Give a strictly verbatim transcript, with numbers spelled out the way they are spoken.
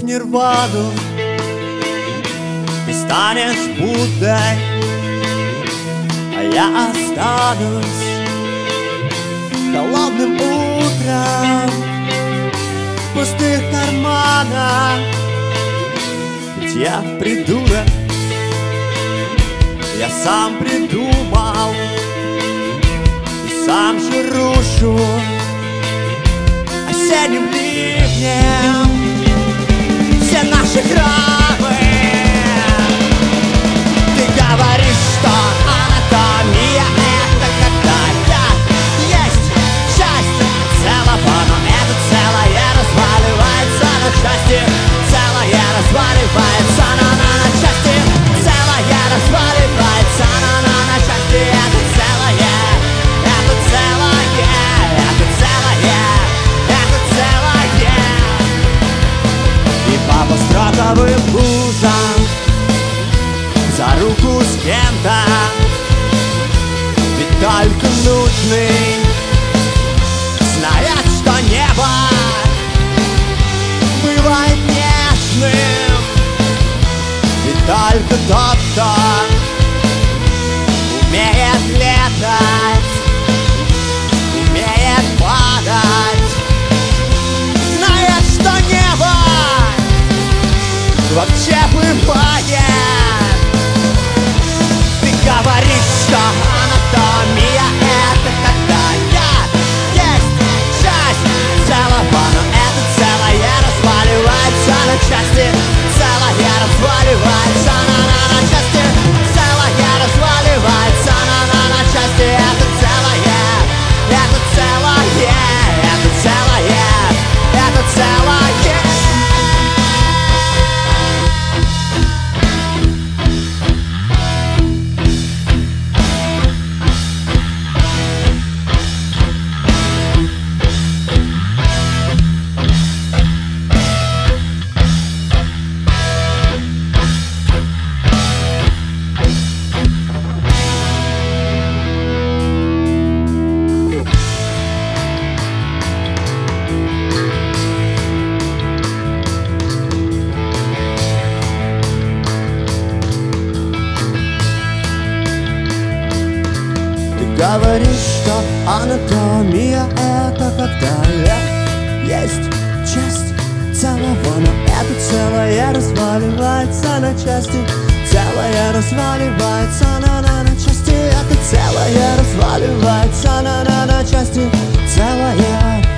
в нирвану, ты станешь Буддой, а я останусь холодным утром в пустых карманах. Ведь я придурок, я сам придумал и сам же рушу осенним ливнем все наши храмы. Ты говоришь, что анатомия — это когда я есть часть целого, но это целое разваливается на части. Целое разваливается на на на части. Целое разваливается на на на части. Это целое, это целое, это целое, это целое. И по построковым лужам за руку с кем-то, ведь только нужный знает, что небо бывает нежным. Ведь только тот, кто умеет летать, умеет падать, знает, что небо вообще бывает. Ты говоришь, что анатомия — это когда я есть часть целого, но это целое разваливается на части. Целое разваливается на на на части. Целое разваливается на на на части. Это целое, это целое, это целое, это целое. Говоришь, что анатомия — это когда я есть часть целого, но это целое разваливается на части. Целое разваливается на на на части. Это целое разваливается на на на части. Целое